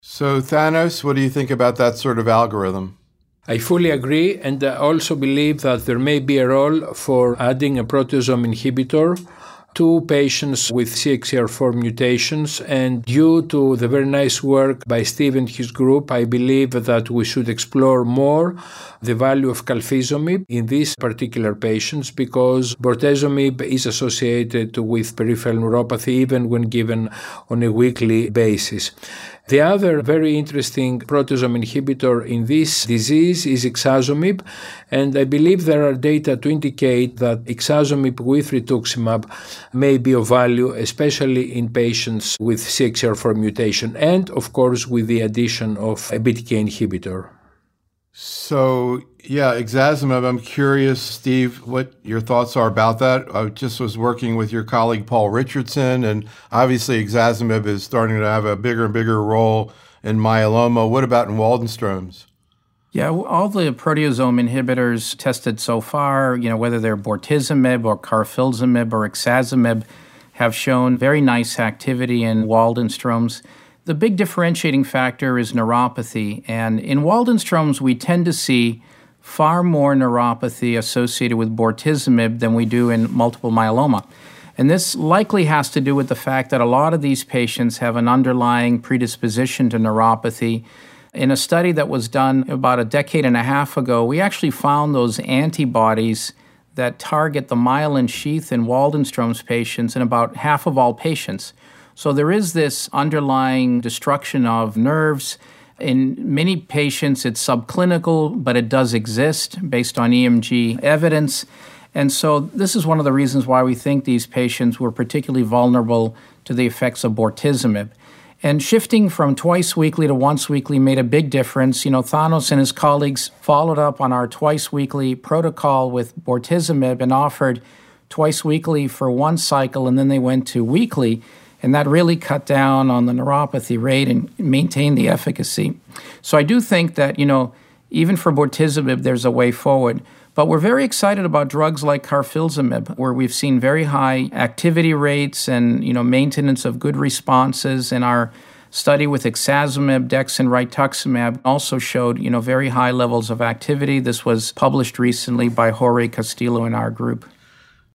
So, Thanos, what do you think about that sort of algorithm? I fully agree, and I also believe that there may be a role for adding a proteasome inhibitor to patients with CXCR4 mutations. And due to the very nice work by Steve and his group, I believe that we should explore more the value of calfizomib in these particular patients, because bortezomib is associated with peripheral neuropathy even when given on a weekly basis. The other very interesting proteasome inhibitor in this disease is ixazomib, and I believe there are data to indicate that ixazomib with rituximab may be of value, especially in patients with CXCR4 mutation, and of course with the addition of a BTK inhibitor. So, yeah, ixazomib, I'm curious, Steve, what your thoughts are about that. I just was working with your colleague, Paul Richardson, and obviously ixazomib is starting to have a bigger and bigger role in myeloma. What about in Waldenstrom's? Yeah, all the proteasome inhibitors tested so far, whether they're bortezomib or carfilzomib or ixazomib, have shown very nice activity in Waldenstrom's. The big differentiating factor is neuropathy, and in Waldenstrom's we tend to see far more neuropathy associated with bortezomib than we do in multiple myeloma. And this likely has to do with the fact that a lot of these patients have an underlying predisposition to neuropathy. In a study that was done about a decade and a half ago, we actually found those antibodies that target the myelin sheath in Waldenstrom's patients in about half of all patients. So there is this underlying destruction of nerves. In many patients, it's subclinical, but it does exist based on EMG evidence. And so this is one of the reasons why we think these patients were particularly vulnerable to the effects of bortezomib. And shifting from twice weekly to once weekly made a big difference. Thanos and his colleagues followed up on our twice weekly protocol with bortezomib and offered twice weekly for one cycle, and then they went to weekly. And that really cut down on the neuropathy rate and maintained the efficacy. So I do think that, even for bortezomib, there's a way forward. But we're very excited about drugs like carfilzomib, where we've seen very high activity rates and, maintenance of good responses. And our study with ixazomib, dex, and rituximab also showed, very high levels of activity. This was published recently by Jorge Castillo in our group.